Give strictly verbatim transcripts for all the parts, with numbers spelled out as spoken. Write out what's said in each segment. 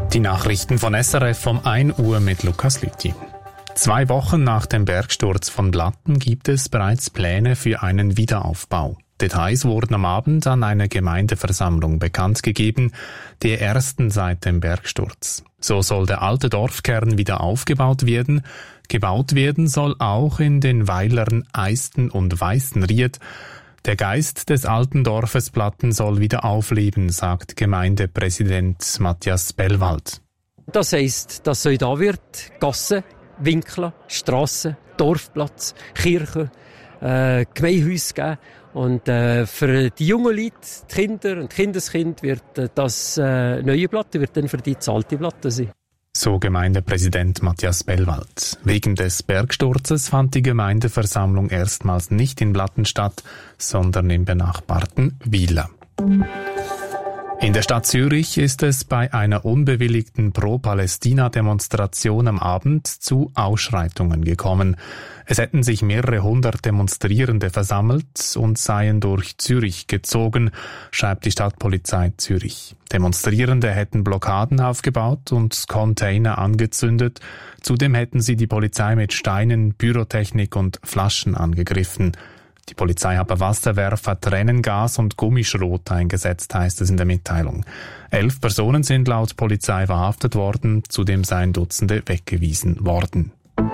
Die Nachrichten von S R F um ein Uhr mit Lukas Lüthi. Zwei Wochen nach dem Bergsturz von Blatten gibt es bereits Pläne für einen Wiederaufbau. Details wurden am Abend an einer Gemeindeversammlung bekannt gegeben, der ersten seit dem Bergsturz. So soll der alte Dorfkern wieder aufgebaut werden. Gebaut werden soll auch in den Weilern Eisten und Weißenried. Der Geist des alten Dorfes Blatten soll wieder aufleben, sagt Gemeindepräsident Matthias Bellwald. Das heisst, dass so da wird Gassen, Winkel, Strassen, Dorfplatz, Kirche, äh, Gemeindehäuser geben. Und äh, für die jungen Leute, die Kinder und die Kindeskinder, wird äh, das äh, neue Blatten wird dann für die das alte Blatten sein. So Gemeindepräsident Matthias Bellwald. Wegen des Bergsturzes fand die Gemeindeversammlung erstmals nicht in Blatten statt, sondern im benachbarten Wiler. In der Stadt Zürich ist es bei einer unbewilligten Pro-Palästina-Demonstration am Abend zu Ausschreitungen gekommen. Es hätten sich mehrere hundert Demonstrierende versammelt und seien durch Zürich gezogen, schreibt die Stadtpolizei Zürich. Demonstrierende hätten Blockaden aufgebaut und Container angezündet. Zudem hätten sie die Polizei mit Steinen, Pyrotechnik und Flaschen angegriffen. Die Polizei habe Wasserwerfer, Tränengas und Gummischrot eingesetzt, heißt es in der Mitteilung. Elf Personen sind laut Polizei verhaftet worden, zudem seien Dutzende weggewiesen worden.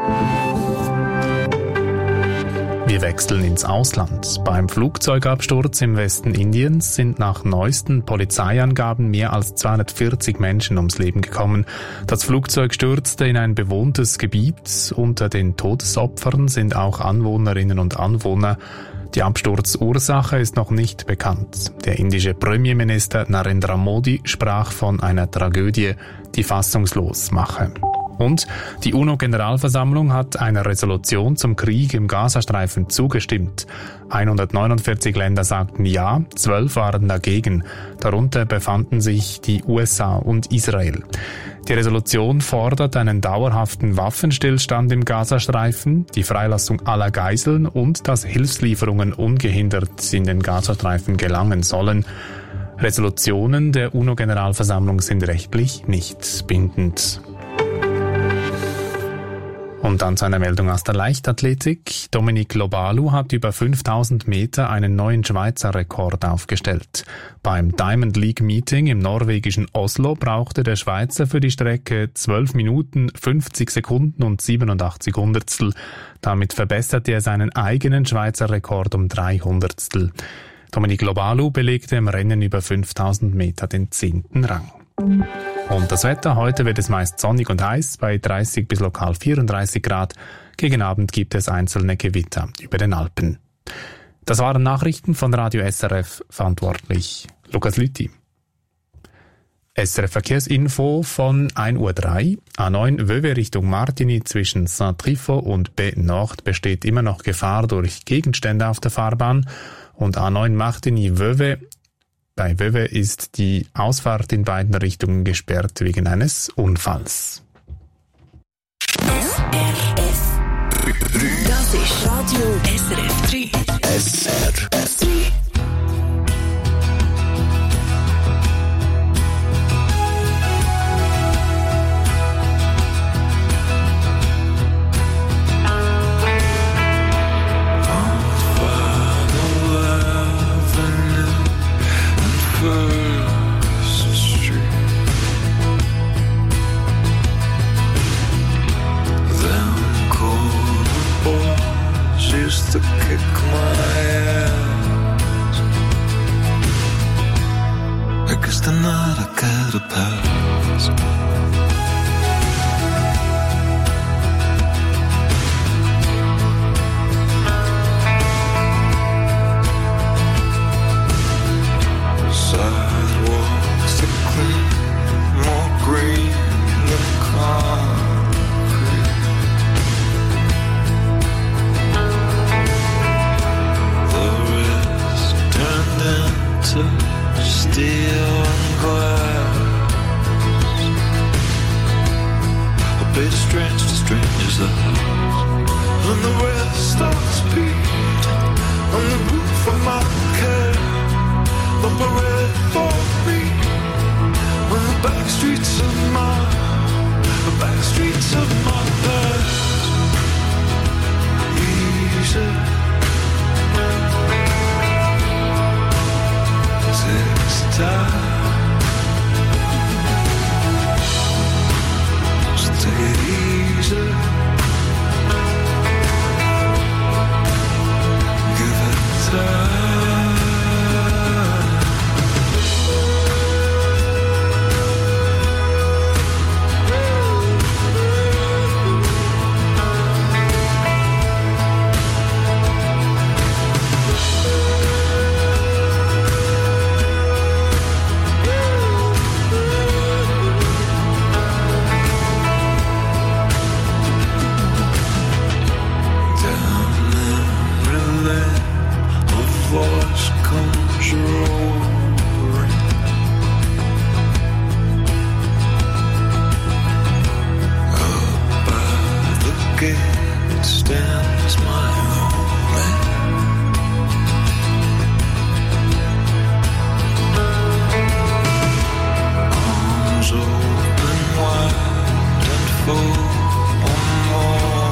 Wir wechseln ins Ausland. Beim Flugzeugabsturz im Westen Indiens sind nach neuesten Polizeiangaben mehr als zweihundertvierzig Menschen ums Leben gekommen. Das Flugzeug stürzte in ein bewohntes Gebiet. Unter den Todesopfern sind auch Anwohnerinnen und Anwohner. Die Absturzursache ist noch nicht bekannt. Der indische Premierminister Narendra Modi sprach von einer Tragödie, die fassungslos mache. Und die UNO-Generalversammlung hat einer Resolution zum Krieg im Gazastreifen zugestimmt. hundertneunundvierzig Länder sagten ja, zwölf waren dagegen. Darunter befanden sich die U S A und Israel. Die Resolution fordert einen dauerhaften Waffenstillstand im Gazastreifen, die Freilassung aller Geiseln und dass Hilfslieferungen ungehindert in den Gazastreifen gelangen sollen. Resolutionen der UNO-Generalversammlung sind rechtlich nicht bindend. Und dann zu einer Meldung aus der Leichtathletik. Dominic Lobalu hat über fünftausend Meter einen neuen Schweizer Rekord aufgestellt. Beim Diamond League Meeting im norwegischen Oslo brauchte der Schweizer für die Strecke zwölf Minuten, fünfzig Sekunden und siebenundachtzig Hundertstel. Damit verbesserte er seinen eigenen Schweizer Rekord um drei Hundertstel. Dominic Lobalu belegte im Rennen über fünftausend Meter den zehnten Rang. Und das Wetter, heute wird es meist sonnig und heiß, bei dreißig bis lokal vierunddreißig Grad. Gegen Abend gibt es einzelne Gewitter über den Alpen. Das waren Nachrichten von Radio S R F, verantwortlich Lukas Lüthi. S R F Verkehrsinfo von ein Uhr drei. A neun Wöwe Richtung Martigny zwischen Saint-Trifo und B Nord besteht immer noch Gefahr durch Gegenstände auf der Fahrbahn. Und A neun Martigny Wöwe. Bei Wöwe ist die Ausfahrt in beiden Richtungen gesperrt wegen eines Unfalls. S R F Das ist Radio S R F drei. S R F drei. Used to kick my ass. I guess tonight I got a pass. Sidewalks are clean, more green than concrete. To steel and glass, a bit strange to strangers' eyes. And the rest of speed on the roof of my car, the parade for me when the back streets of my, back streets of my past. Easy. Takes time. So take it easy. Give it time. Voice comes roaring. Up by the gate stands my old man. Arms open wide and full on more.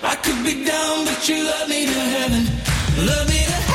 I could be down, but you love me to heaven. Love me to heaven.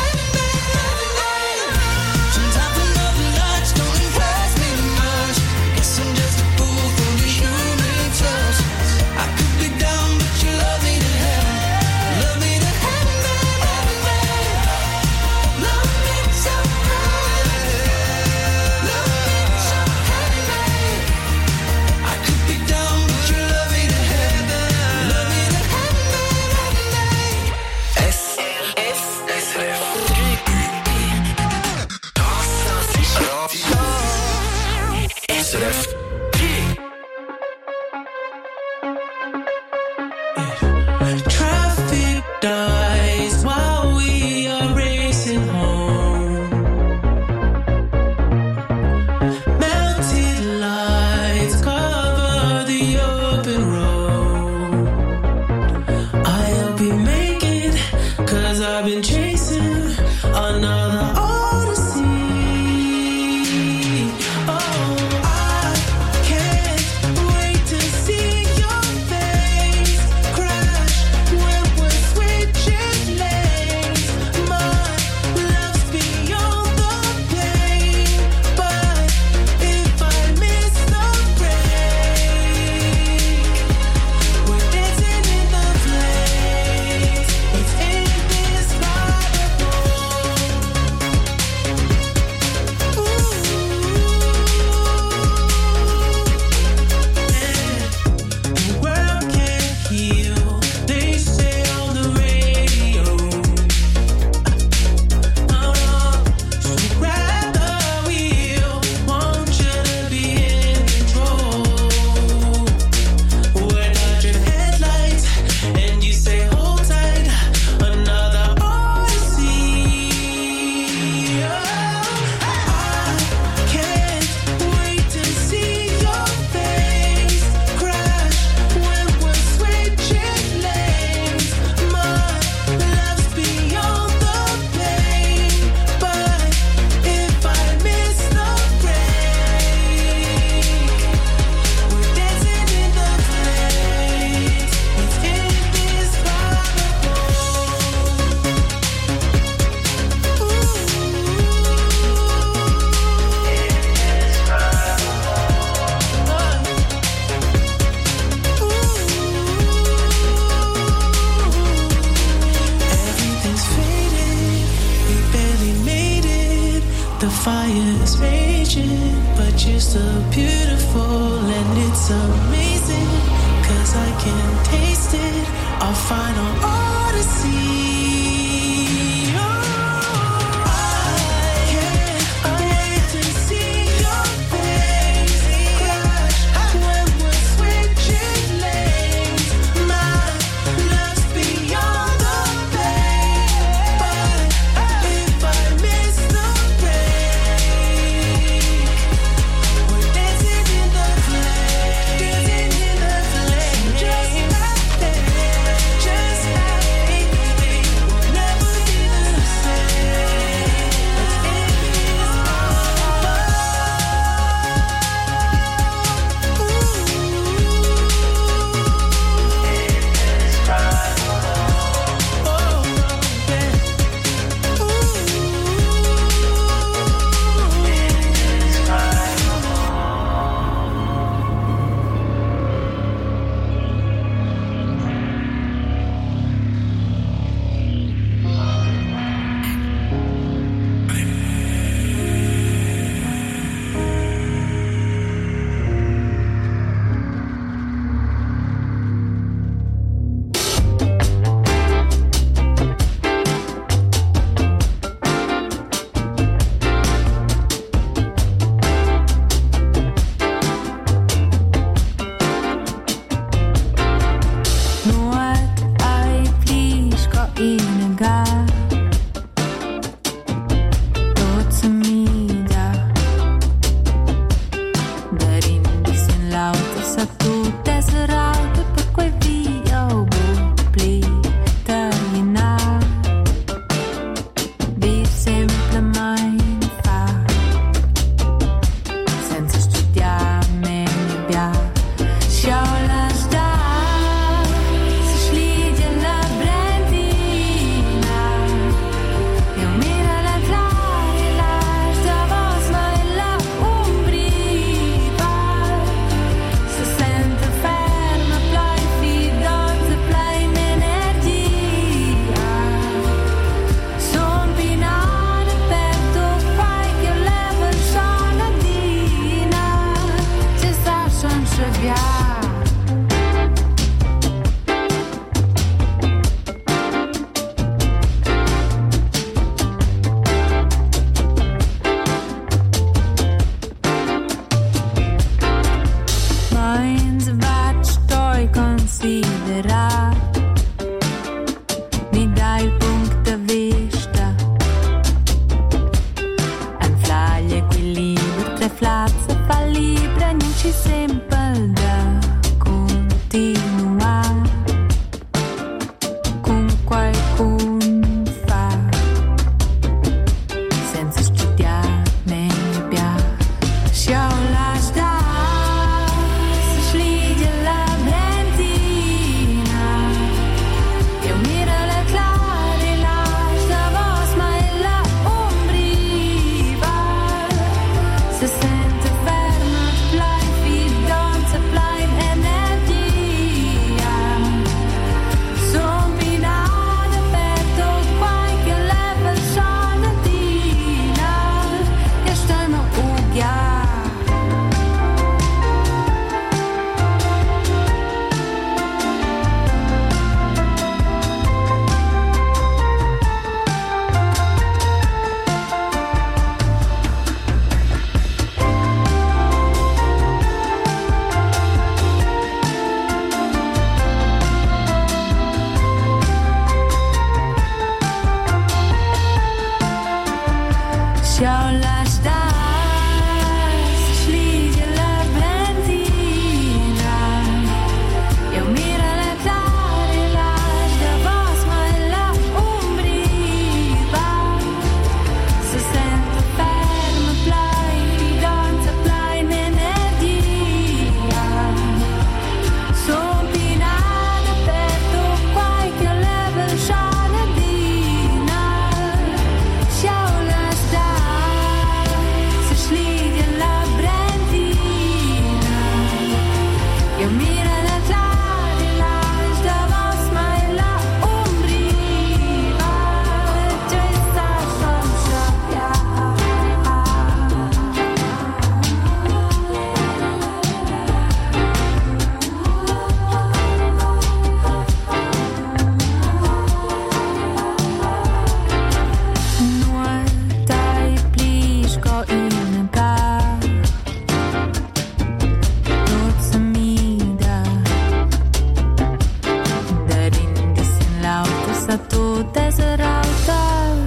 a tu desert out there.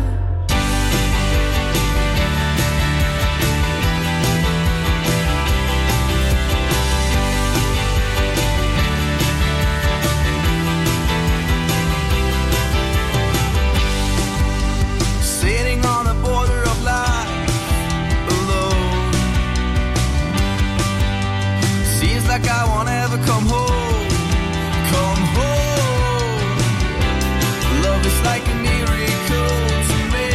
Sitting on the border of life alone. Seems like I won't ever come home. Come home. Love is like a miracle to me.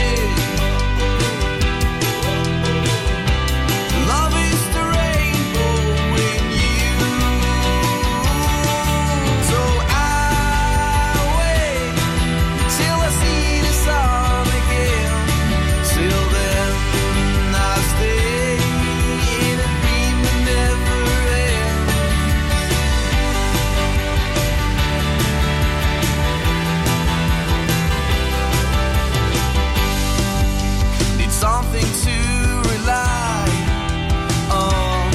Love is the rainbow in you. So I wait till I see the sun again. Till then I'll stay in a dream that never ends. Need something to rely on.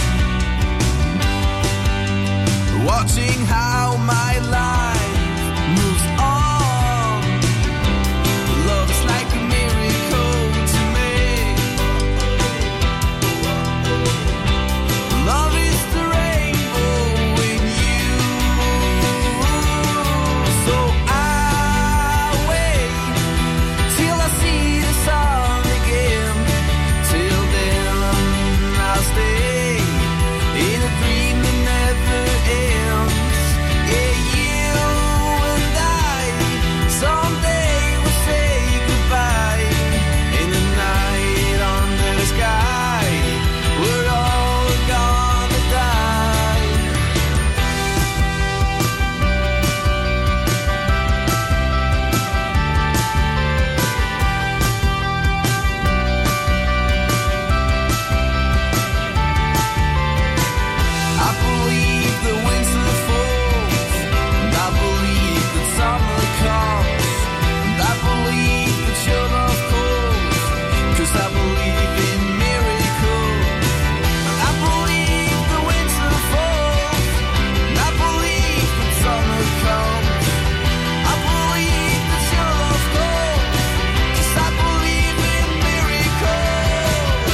Watching how my life moves on. Love is like a miracle to me. Love is the rainbow in you. So I wait till I see the sun again. Till then I'll stay in a dream that never ends. Yeah, you and I someday will say goodbye. In the night under the sky, we're all gonna die. I believe the winter falls, and I believe that summer comes, and I believe that your love calls, 'cause I believe in miracles. I believe the winter falls, and I believe that summer comes. I believe that your love calls, 'cause I believe in miracles.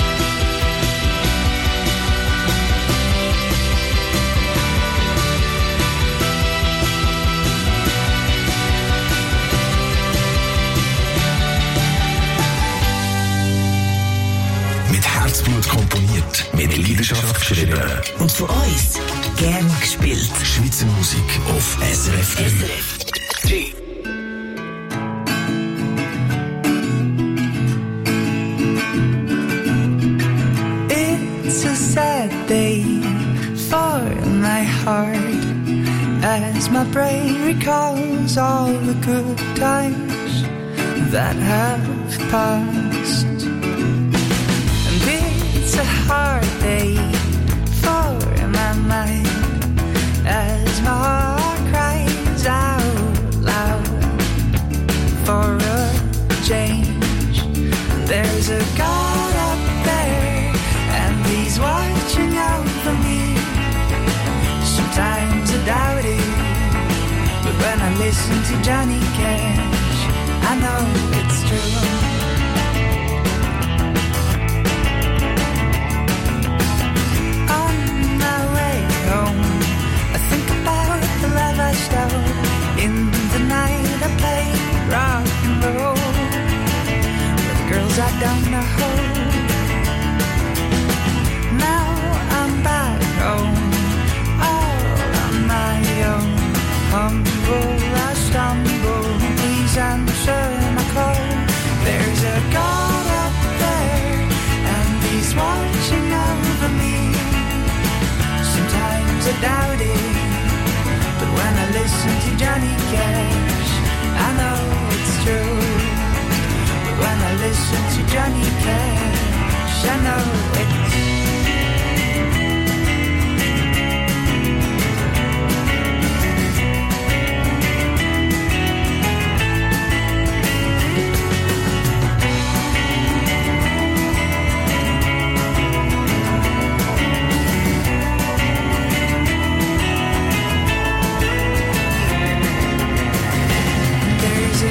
Mit Herzblut komponiert, mit Leidenschaft geschrieben. Und von uns gern gespielt. Schweizer Musik auf S R F drei. S R F drei. It's a sad day for my heart as my brain recalls all the good times that have passed. And it's a hard day for my mind as my heart cries out loud for a change. There's a God up there and he's watching out for me. Sometimes I doubt it, but when I listen to Johnny Cash, I know it's true. On my way home, I think about the love I stole. In the night I play rock and roll with girls I don't know. Now I'm back home, all on my own. Humble, I stumble, please answer my call. There's a God up there, and he's watching over me. Sometimes I doubt it, but when I listen to Johnny Cash, I know it's true. But when I listen to Johnny Cash, I know it's true. There's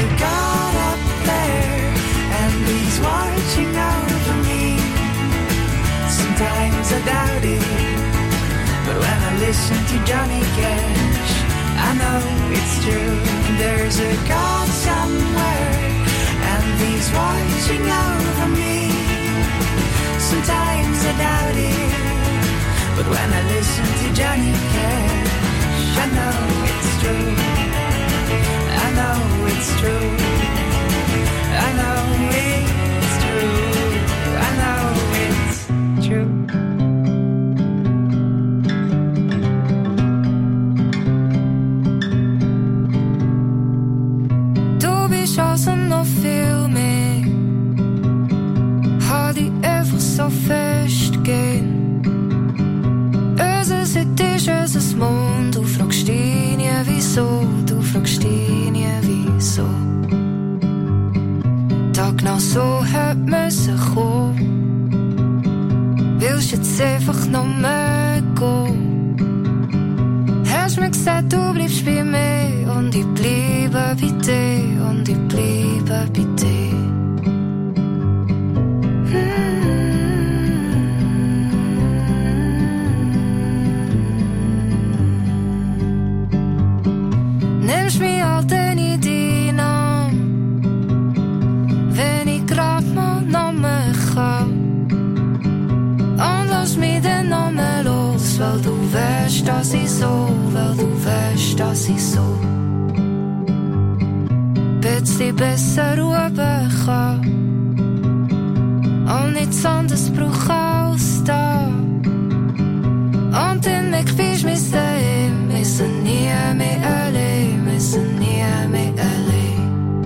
listen to Johnny Cash, I know it's true. There's a God somewhere, and He's watching over me. Sometimes I doubt it, but when I listen to Johnny Cash, I know it's true. I know it's true. I know it's true. I know it's true. Du bist also noch viel mehr. Halt dich einfach so fest gehen. Unser Seite ist unser Mond. Du fragst dich nie wieso. Du fragst dich nie wieso. Da genau so hat müssen kommen. Willst jetzt einfach noch mehr gehen? Hast mir gesagt, du bleibst bei mir. Und ich bleibe bei dir. Und ich bleibe bei dir. Nimmst mich halt in deinen Arm, wenn ich grad mal noch mehr kann. Und lass mich dann noch mehr los, weil du weißt, dass ich so, weil du weißt, dass ich so bisschen besser ruhen kann. Und nichts anderes brauch als da. Und dann merkst du mich daheim, wir sind nie mehr allein, wir sind nie mehr allein.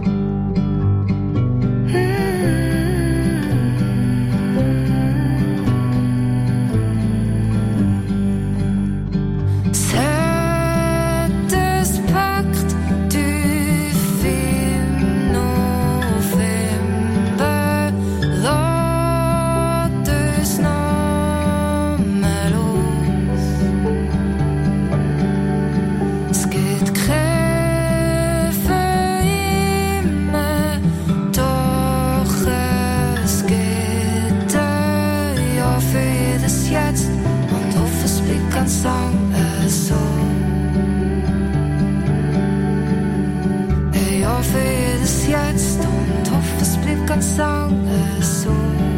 Mm. Sättes packt tief im November, låt oss noch mehr los. Es geht Kräfte immer, doch es geht ein Jahr für jedes Jetzt und hoffe, es bleibt ganz lang äh, so. Ein Jahr für jedes Jetzt und hoffe, es bleibt ganz lang äh, so.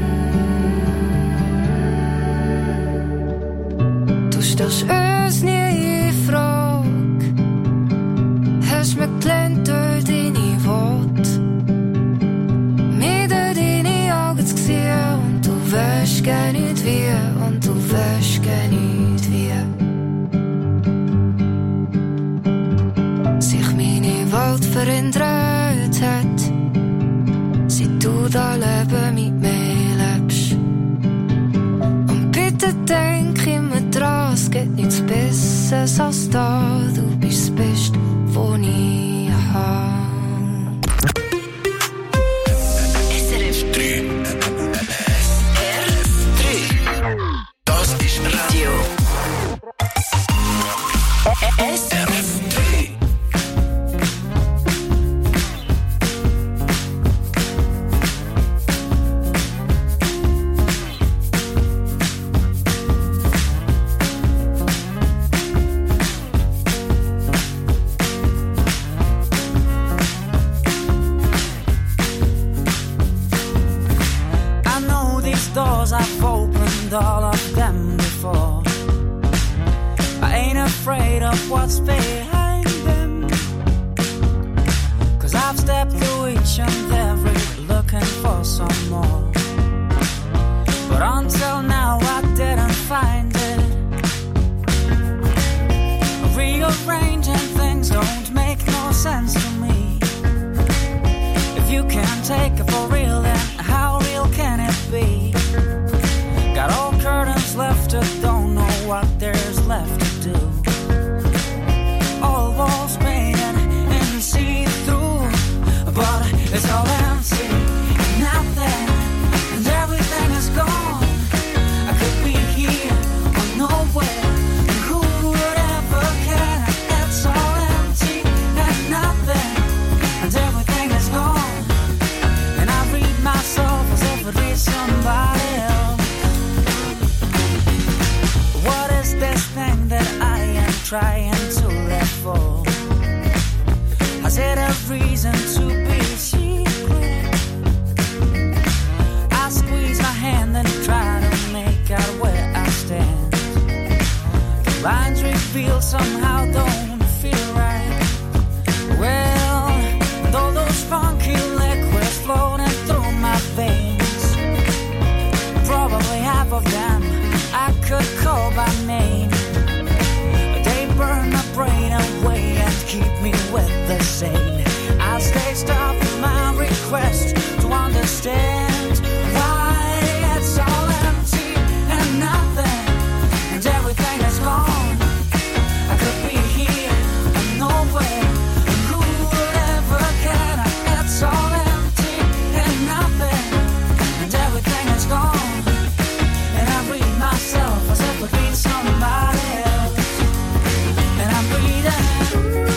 Du stellst uns nie in Frage, hast mir gelernt durch deine Worte, mir durch deine Augen zu sehen, und du weißt gar nicht wie, und du weißt gar nicht wie. Sich meine Welt verändert hat, seit du da Leben mit mir lebst. Und bitte denk immer dran, es geht nichts Besseres als da. Du bist das Beste, was ich habe. S R F drei. R drei. Das ist Radio. S R F drei. I know these doors, I've opened all of them before. I ain't afraid of what's behind them, 'cause I've stepped through each and every, looking for some more. But until now I didn't find it. Rearranging things don't make no sense to me. If you can't take it for real, then how real can it be? Got all curtains lifted, don't know what there's left to do. All walls painted and see-through, but it's all empty, nothing, and everything is gone. I could be here or nowhere, and who would ever care? It's all empty and nothing, and everything is gone. And I reason to be secret. I squeeze my hand and try to make out where I stand. The lines revealed somehow don't feel right. Well, and all those funky liquids floating through my veins, probably half of them I could call by name. They burn my brain away and keep me with the same. As they stop my request to understand why it's all empty and nothing, and everything is gone. I could be here and nowhere, and who would ever care? It's all empty and nothing, and everything is gone. And I read myself as if I read somebody else, and I'm breathing.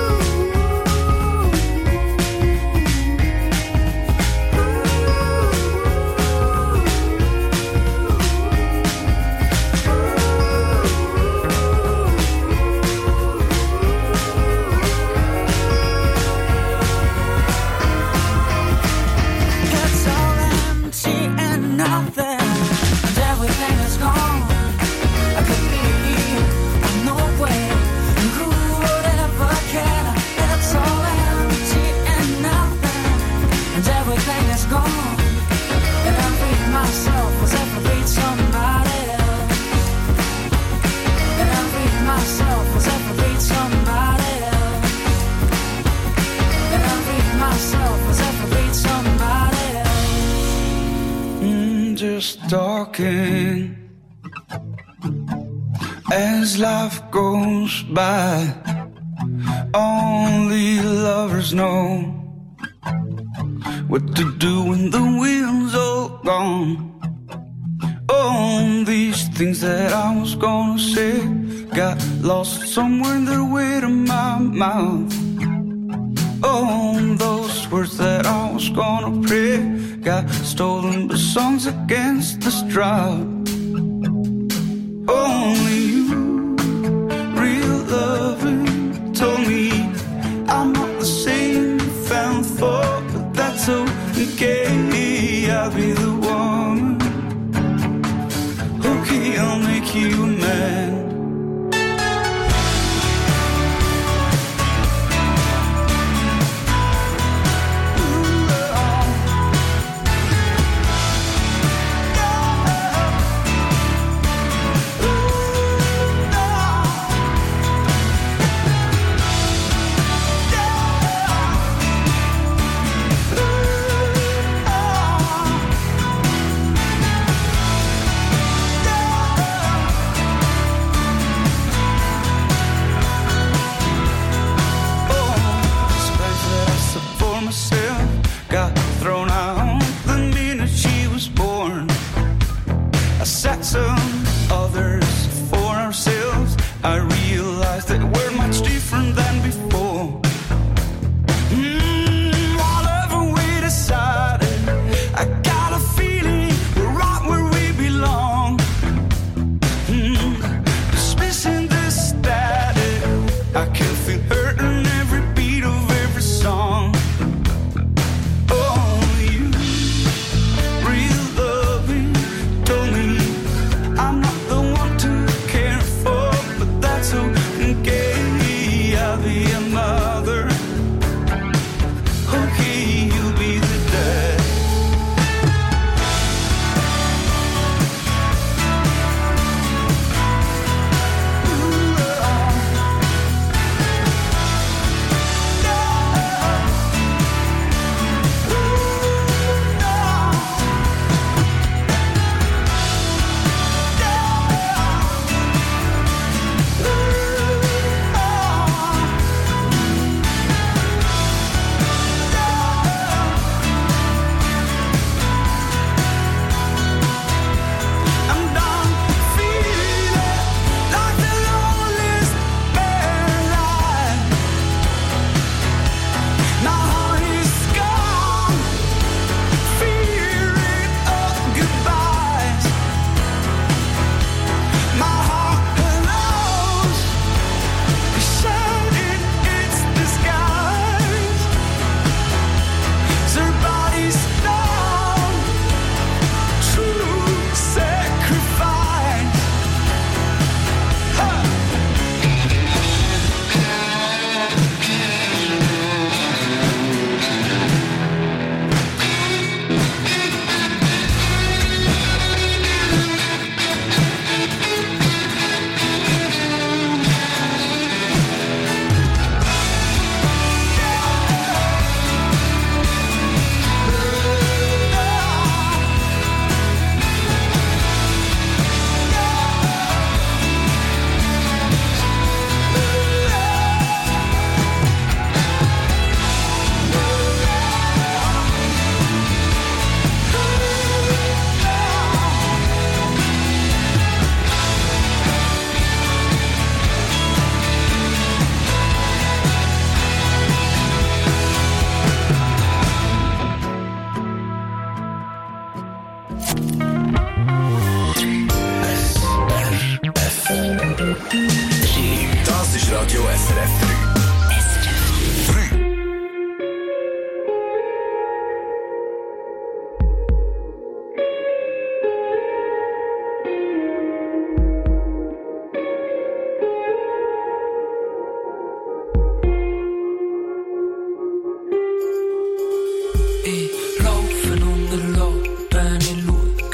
Just talking as life goes by. Only lovers know what to do when the wind's all gone. All these things that I was gonna say got lost somewhere in the way to my mouth. All those words that I was gonna pray got stolen by songs against the drought. Only you, real loving, told me I'm not the same you found for, but that's okay. I'll be the one. Okay, I'll make you a man.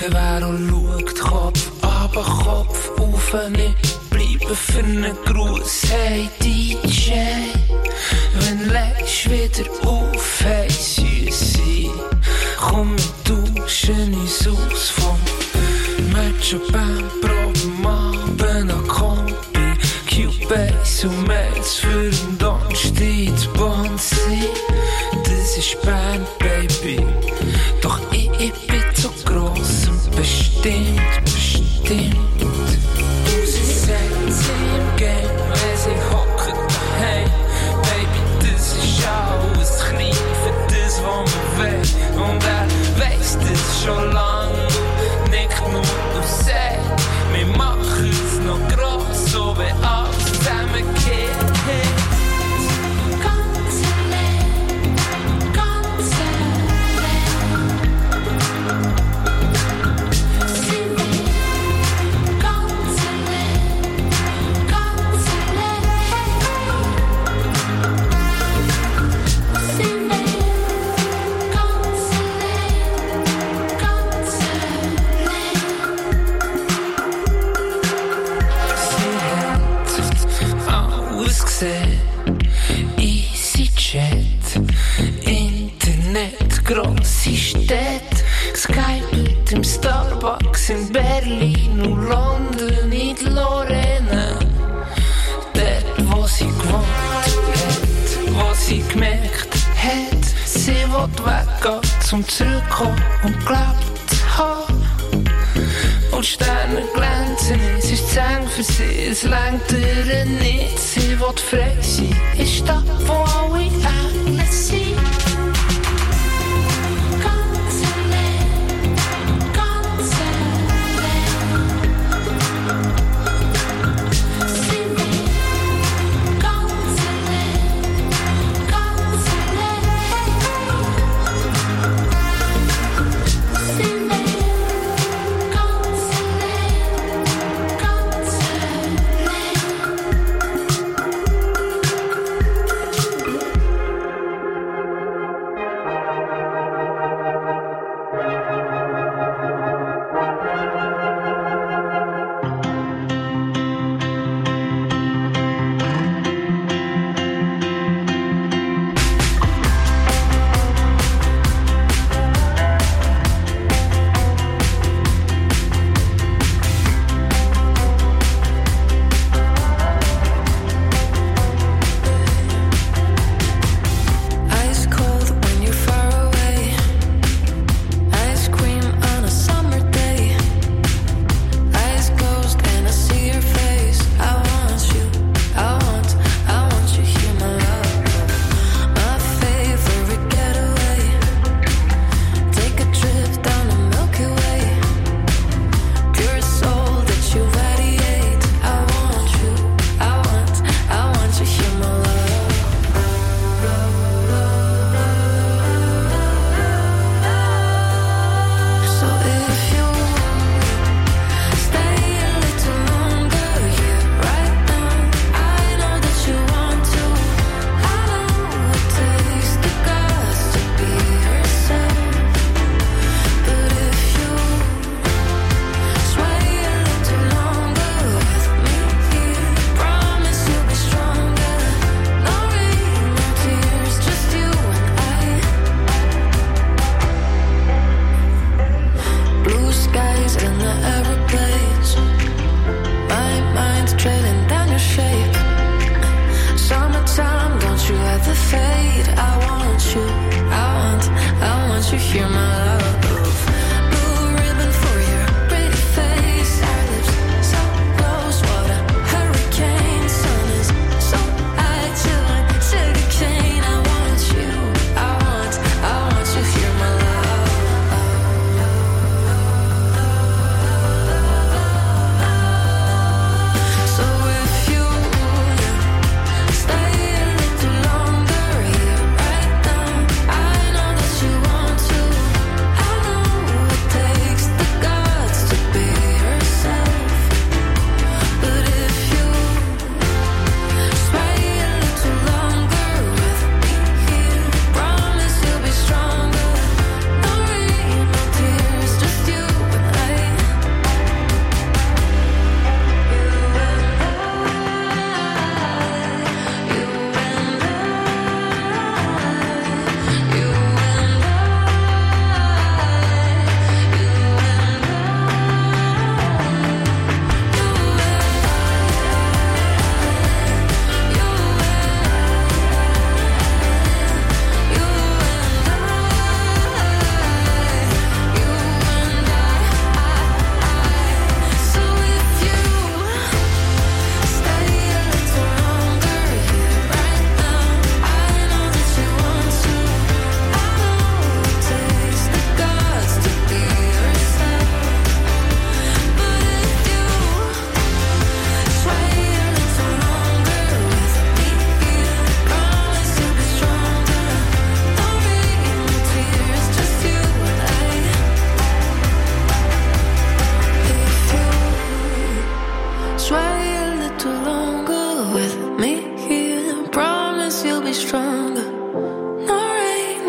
der Vero schaut, Kopf aber Kopf auf, nicht bleiben für einen Gruß. Hey D J, wenn legst wieder auf, hey Süßi, komm wir duschen uns aus vom Matcha Band, Proben Abend an Kombi, Cubase und Mails für den Donnerstag in Bonn sein. Das ist Bern, Baby, doch ich, ich bin zu gross und bestimmt, bestimmt. Sie sagt sie im Game, wenn sie hocken daheim. Baby, das ist alles klein für das, was man will. Und er weiss das schon lang, nicht nur und sagt, wir machen es noch gross, so wie alles zusammengeht. EasyJet, Internet, grosse Städte, Skype mit dem Starbucks in Berlin und London in die Lorena. Dort, wo sie gewohnt hat, wo sie gemerkt hat, sie will weggehen, zum Zurückkommen und glaubt zu haben. Und Sterne glänzen, es ist zu eng für sie, es lenkt ihr nicht. Sie will frei sein, in Stadt, wo alle Engel sind. Ganz allein, ganz allein. Sie will ganz allein, ganz allein. Sie will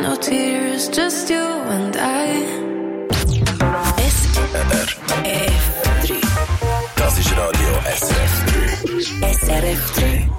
no tears, just you and I. S R F drei. Das ist Radio S R F drei. S R F drei.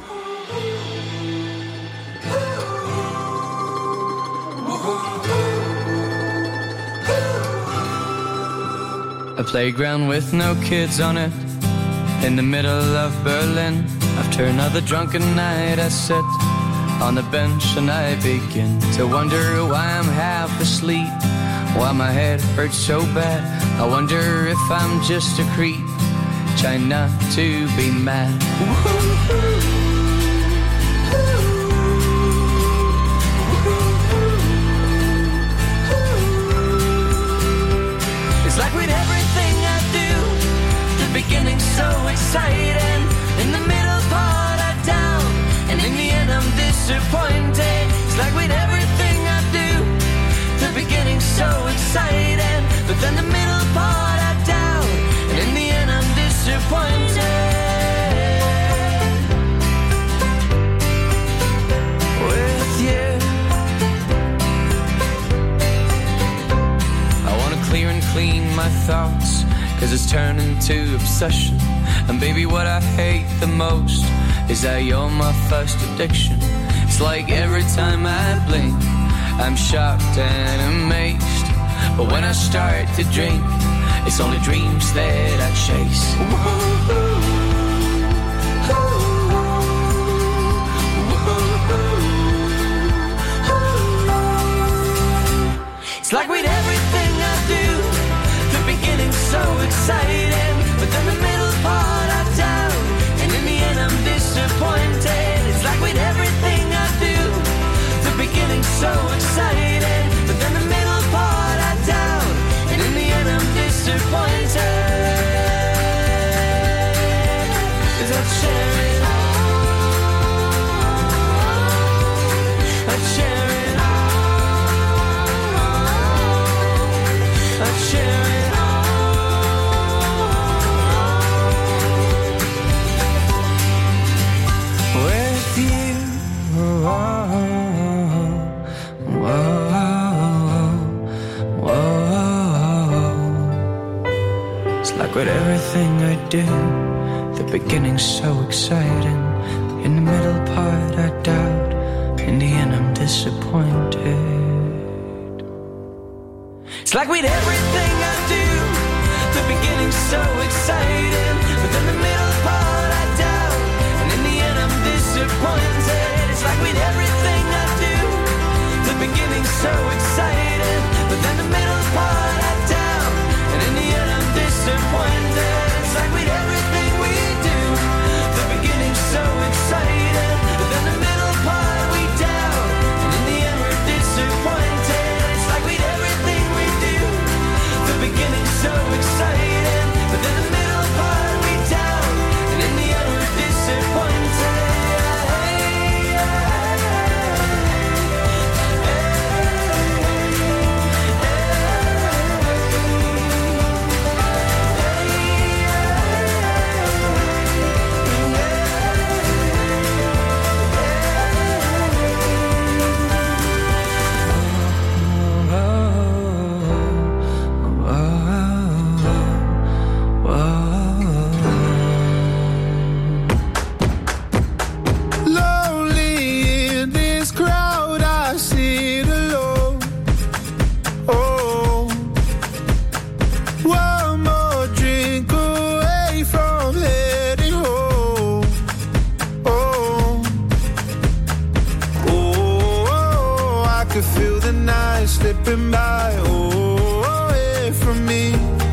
A playground with no kids on it, in the middle of Berlin. After another drunken night I sit on the bench and I begin to wonder why I'm half asleep, why my head hurts so bad. I wonder if I'm just a creep, trying not to be mad. It's like with everything I do, the beginning's so exciting, in the middle part I down, and in the end I'm disappointed. It's like with everything I do, the beginning's so exciting, but then the middle part I down, and in the end I'm disappointed. With you, I wanna clear and clean my thoughts, cause it's turning to obsession. And baby, what I hate the most is that you're my first addiction. It's like every time I blink, I'm shocked and amazed. But when I start to drink, it's only dreams that I chase. It's like with everything I do, the beginning's so exciting, but then the middle part I doubt, and in the end I'm disappointed. It's like with everything I do, the beginning's so exciting, but then the middle part I doubt, and in the end I'm disappointed. Cause I'd share it all, I'd share it all, I'd share it. But everything I do, the beginning's so exciting, in the middle part I doubt, in the end I'm disappointed. It's like with everything I do, the beginning's so exciting, but then the middle part I doubt, and in the end I'm disappointed. It's like with everything I do, the beginning's so exciting, but then the middle part I doubt, and in the end I'm disappointed. It's like with everything we do, the beginning's so exciting, but then the middle part we doubt, and in the end we're disappointed. It's like with everything we do, the beginning's so exciting, but then the middle part we doubt, and in the end we're disappointed. Slipping by, oh, away from me.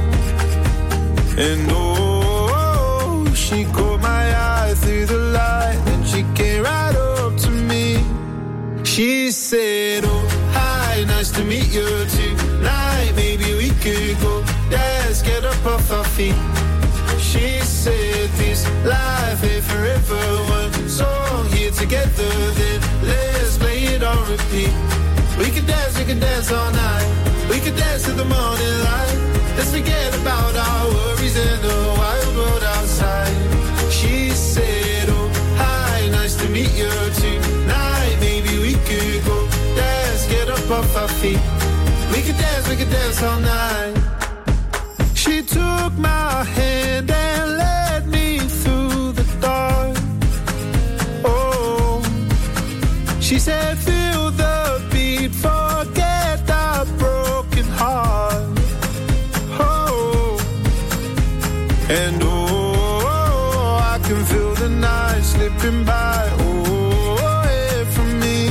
And oh, she caught my eye through the light, and she came right up to me. She said, oh, hi, nice to meet you tonight. Maybe we could go dance, get up off our feet. She said, this life ain't forever. One song here together, then let's play it on repeat. We could dance, we could dance all night. We could dance to the morning light. Let's forget about our worries in the wild world outside. She said, oh, hi, nice to meet you tonight. Maybe we could go dance, get up up off our feet. We could dance, we could dance all night. She took my hand and led me through the dark. Oh, she said feel the beat, forget the broken heart. Oh, and oh, I can feel the night slipping by. Oh, yeah, from me.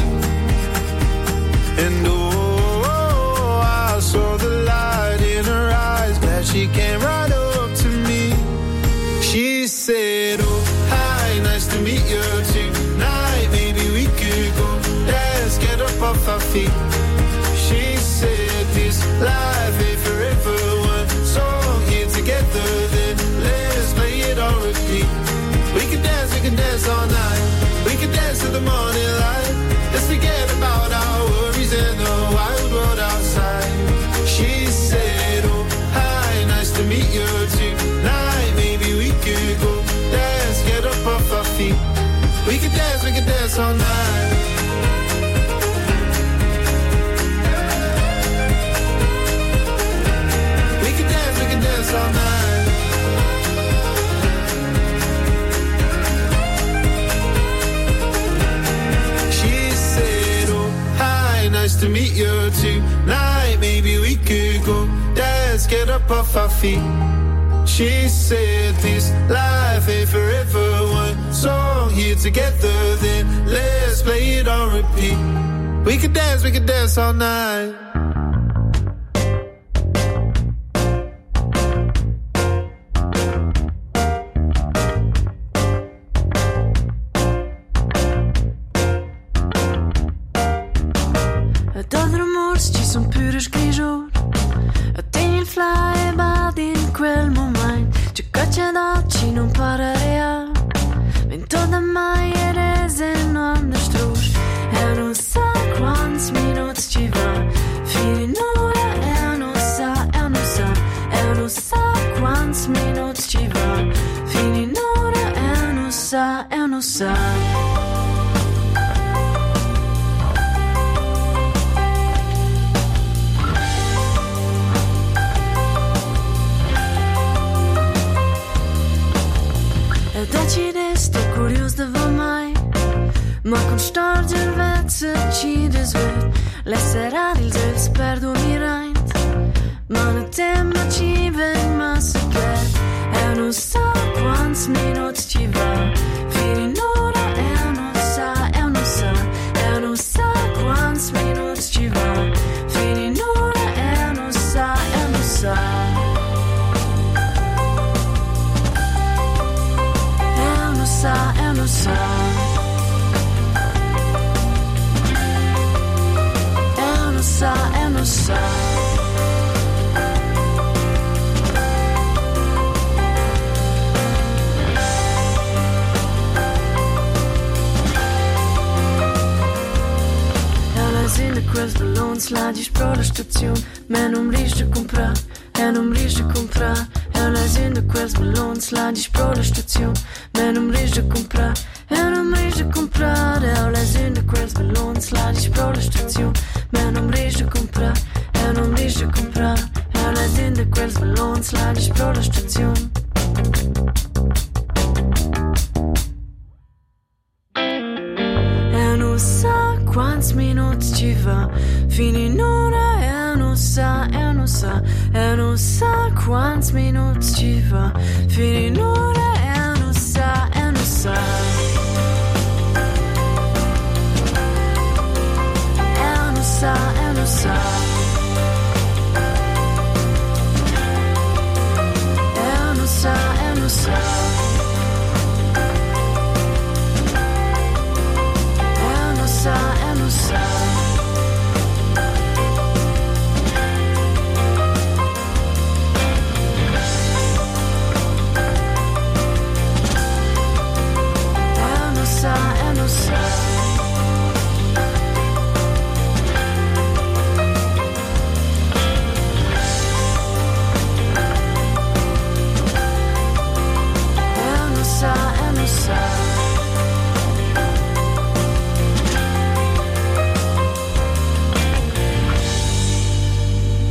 And oh, I saw the light in her eyes. Glad she came right up to me. She said, oh, hi, nice to meet you tonight. Maybe we could go dance, get up off our feet. She said, this life ain't forever. One song here together, then let's play it on repeat. We can dance, we can dance all night. We can dance to the morning light. Let's forget about our worries and the wild world outside. She said, oh, hi, nice to meet you tonight. Maybe we could go dance, get up off our feet. We can dance, we can dance all night. We can dance, we can dance all night. She said, oh, hi, nice to meet you tonight. Maybe we could go dance, get up off our feet. She said this life ain't forever. One song here together, then let's play it on repeat. We could dance, we could dance all night. Dal rumors ci son pure sgrigior. Tengi il flybad in quel momento. C'è caccia d'occhi non pararia. Vento da mai e rese non da strusch. E non sa quanti minuti ci va. Fino un'ora e non sa, e non sa. E non sa quanti minuti ci va. Fino un'ora e non sa, e non sa. Decideste curios de vă mai. Ma con storge il vezzo ci desvet. L'esserà il zel per dormireint. Ma non temma ci ven ma secret. E non sa quanti minuti ci va. Fino in ora e non sa, e non sa. E non sa quanti minuti ci va. Fino in ora e non sa, e non sa. E non sa, e non sa, e non sa. Ela zinda quels ballons lá diz para a estação. Mas não me riesce a comprar, e non me riesce a comprar. Ela zinda quels ballons lá diz para a estação. Mas non me riesce a comprar, e non me riesce a comprar. Ela zinda quels ballons lá diz para a estação. Mas non me riesce a comprar, e non me riesce a comprar. Ela zinda quels ballons lá diz para a estação. E non sa quanti minuti ci va. Fino in ora e non sa, e non sa. E non sa quanti minuti ci va. Fino in ora e non sa, e non sa. E non sa, e non sa. E non sa, e non sa. E non sa, e non sa. E non sa. E non sa.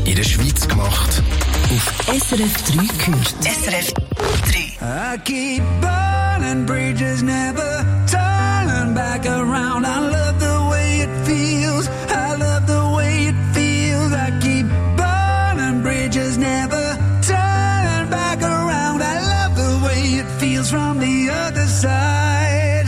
in der Schweiz gemacht. Auf S R F drei gehört. S R F drei. I keep burning bridges, never turning back around. I love the way it feels. I love the way it feels. I keep burning bridges, never turning back around. I love the way it feels from the other side.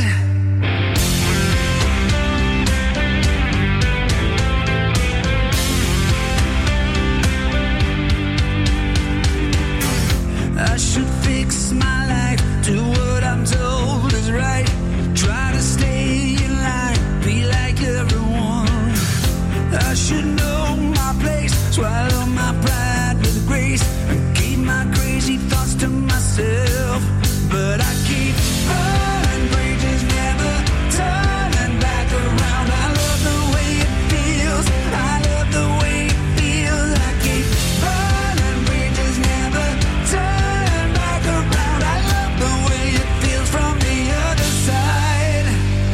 I should fix my life, do what I'm told is right. Try to stay in line, be like everyone. I should know my place, swallow my pride with grace, and keep my crazy thoughts to myself. But I keep burning bridges, never turning back around. I love the way it feels, I love the way it feels. I keep burning bridges, never turning back around. I love the way it feels from the other side.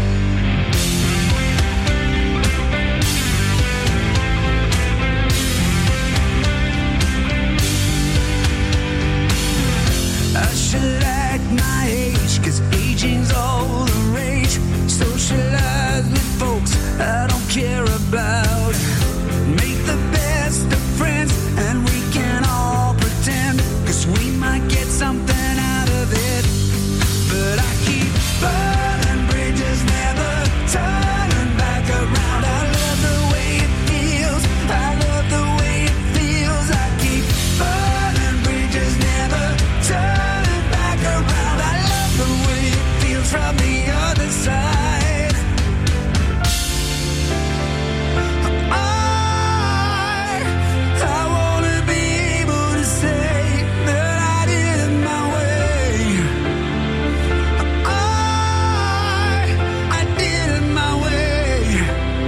I should act my age, cause aging's all the rage. Socialize with folks I don't care about. Make the best of friends and we can all pretend, cause we might get something out of it. But I keep burning bridges, never turning back around. I love the way it feels, I love the way it feels. I keep burning bridges, never turning back around. I love the way it feels from the other side. I, I wanna be able to say that I did it my way. I, I did it my way.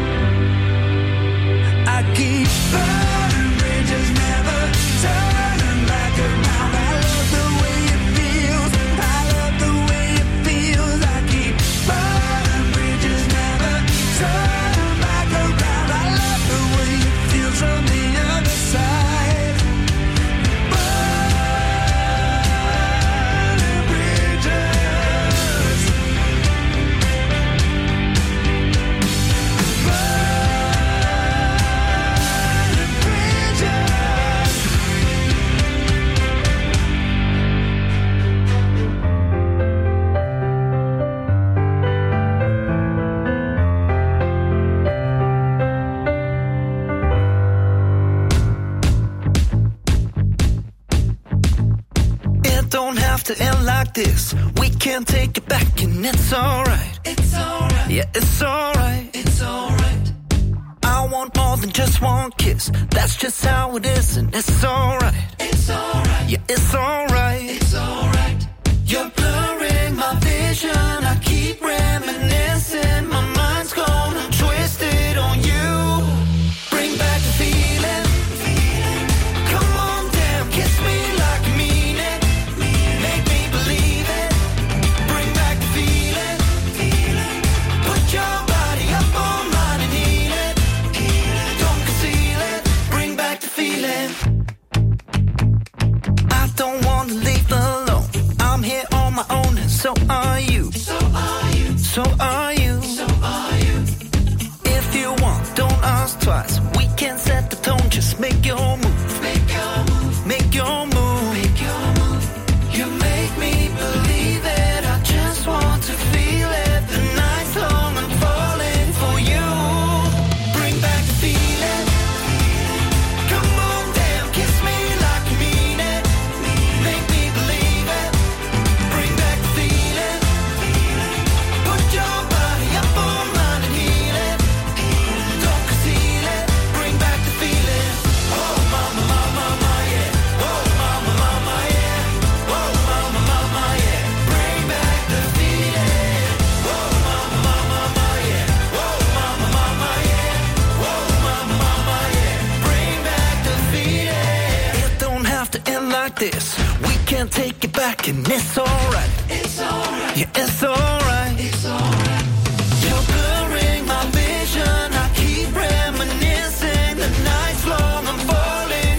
I keep burning bridges, never turning back around. I love the way it feels, I love the way it feels. I keep burning bridges, never turning back around. I love the way it feels from the other side. Burning bridges, burning bridges. It don't have to end like this. We can take it back and it's alright. It's alright. Yeah, it's alright. It's alright. I want more than just one kiss. That's just how it is and it's alright. It's alright. Yeah, it's alright. It's alright. You're blurring my vision. I keep reminiscing. My mind's gone and twisted on you. Bring back the feeling. Come on down, kiss me like you mean it. Make me believe it. Bring back the feeling. Put your body up on mine and heal it. Don't conceal it. Bring back the feeling. I don't want to leave alone. I'm here on my own and so are you. So are you. So are you. So are you. If you want, don't ask twice. We can set the tone, just make your move. Make your move. Make your move. Make your move. You make me believe it. I just want to feel it. The night's long, I'm falling for you. Bring back the feeling. Come on down, kiss me like you mean it. Make me believe it. Bring back the feeling. Put your body up on mine and heal it. Don't conceal it. Bring back the feeling. Oh mama, mama, mama, yeah. Oh mama, mama, yeah. Oh mama, mama, yeah. Bring back the feeling. Oh mama, mama, mama, yeah. Oh mama, mama, yeah. Oh mama, mama, yeah. Bring back the feeling. It don't have to end like this. We can take it back and it's alright. It's alright. Yeah, it's alright. It's alright. You're blurring my vision. I keep reminiscing. The night's long, I'm falling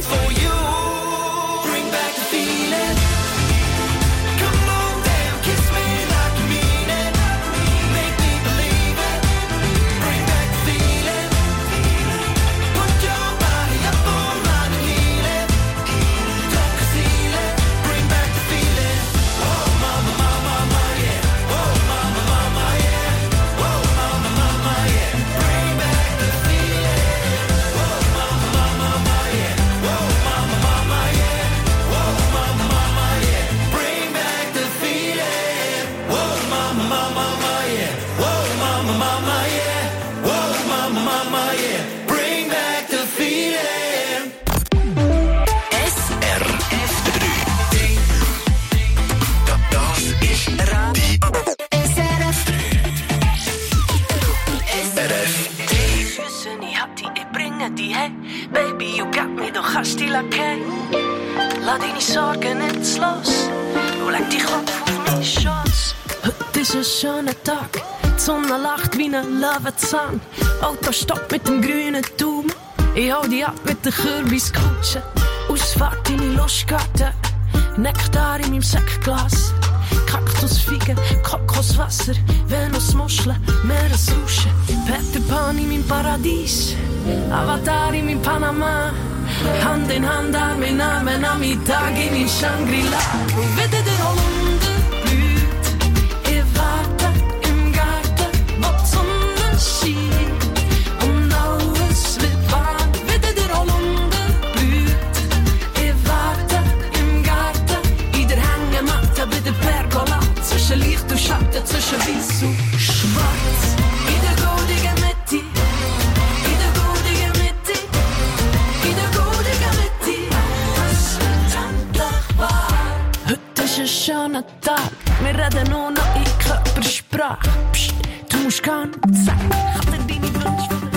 Baby, you got me, du kannst die Lackei. Lass deine Sorgen nicht los. Du leg dich Kopf auf meinen Schoß. Heute ist ein schöner Tag. Die Sonne lacht wie ein Löwenzahn. Auto stoppt mit dem grünen Daumen. Ich hau die ab mit der Kürbiskutsche. Ausfahrt in die Lustgarten. Nektar in meinem Sektglas. Kaktusfigen, Kokoswasser, Venusmuscheln, Meeresrauschen. Peter Pan in meinem Paradies. Avatar in meinem Panama. Hand in Hand, Arm in Arm, am Mittag in meinem Shangri-La. Und wieder der Holunder blüht. Ich warte im Garten, wo die Sonne scheint. Und alles wird warm. Wieder der Holunder blüht. Ich warte im Garten, in der Hängematte bei der Pergola. Zwischen Licht und Schatten, zwischen Weiss und Schwarz. In der goldigen Mitte. In der goldigen Mitte. In der goldigen Mitte. Es wird endlich wahr. Heute ist ein schöner Tag. Wir reden nur noch in Körpersprache. Psst, du musst gar nichts sagen. Ich hab dir deine Wünsche von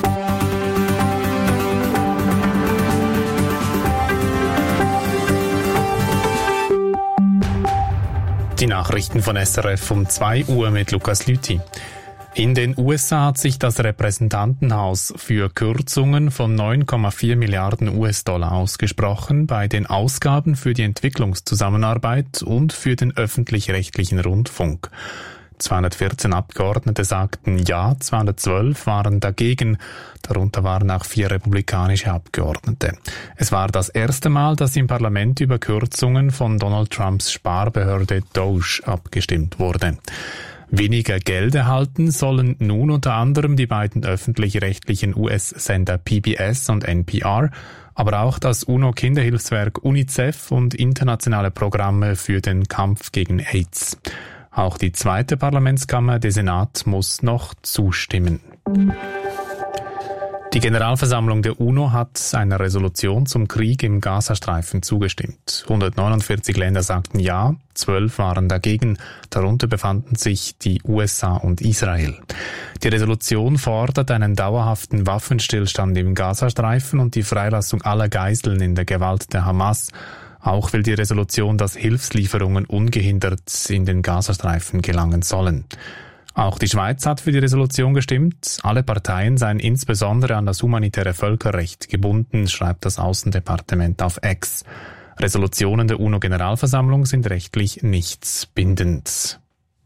Die Nachrichten von S R F um zwei Uhr mit Lukas Lüthi. In den U S A hat sich das Repräsentantenhaus für Kürzungen von neun Komma vier Milliarden U S-Dollar ausgesprochen bei den Ausgaben für die Entwicklungszusammenarbeit und für den öffentlich-rechtlichen Rundfunk. zweihundertvierzehn Abgeordnete sagten Ja, zweihundertzwölf waren dagegen, darunter waren auch vier republikanische Abgeordnete. Es war das erste Mal, dass im Parlament über Kürzungen von Donald Trumps Sparbehörde Doge abgestimmt wurde. Weniger Geld erhalten sollen nun unter anderem die beiden öffentlich-rechtlichen U S-Sender P B S und N P R, aber auch das UNO-Kinderhilfswerk UNICEF und internationale Programme für den Kampf gegen AIDS. Auch die zweite Parlamentskammer, der Senat, muss noch zustimmen. Die Generalversammlung der UNO hat einer Resolution zum Krieg im Gazastreifen zugestimmt. hundertneunundvierzig Länder sagten Ja, zwölf waren dagegen, darunter befanden sich die U S A und Israel. Die Resolution fordert einen dauerhaften Waffenstillstand im Gazastreifen und die Freilassung aller Geiseln in der Gewalt der Hamas. Auch will die Resolution, dass Hilfslieferungen ungehindert in den Gazastreifen gelangen sollen. Auch die Schweiz hat für die Resolution gestimmt. Alle Parteien seien insbesondere an das humanitäre Völkerrecht gebunden, schreibt das Außendepartement auf X. Resolutionen der UNO-Generalversammlung sind rechtlich nichts bindend.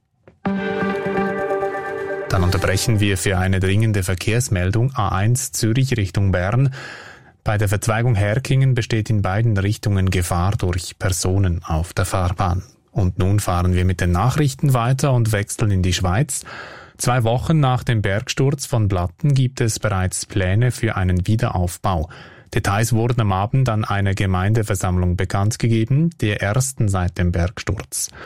Dann unterbrechen wir für eine dringende Verkehrsmeldung A eins Zürich Richtung Bern. Bei der Verzweigung Herkingen besteht in beiden Richtungen Gefahr durch Personen auf der Fahrbahn. Und nun fahren wir mit den Nachrichten weiter und wechseln in die Schweiz. Zwei Wochen nach dem Bergsturz von Blatten gibt es bereits Pläne für einen Wiederaufbau. Details wurden am Abend an einer Gemeindeversammlung bekannt gegeben, der ersten seit dem Bergsturz.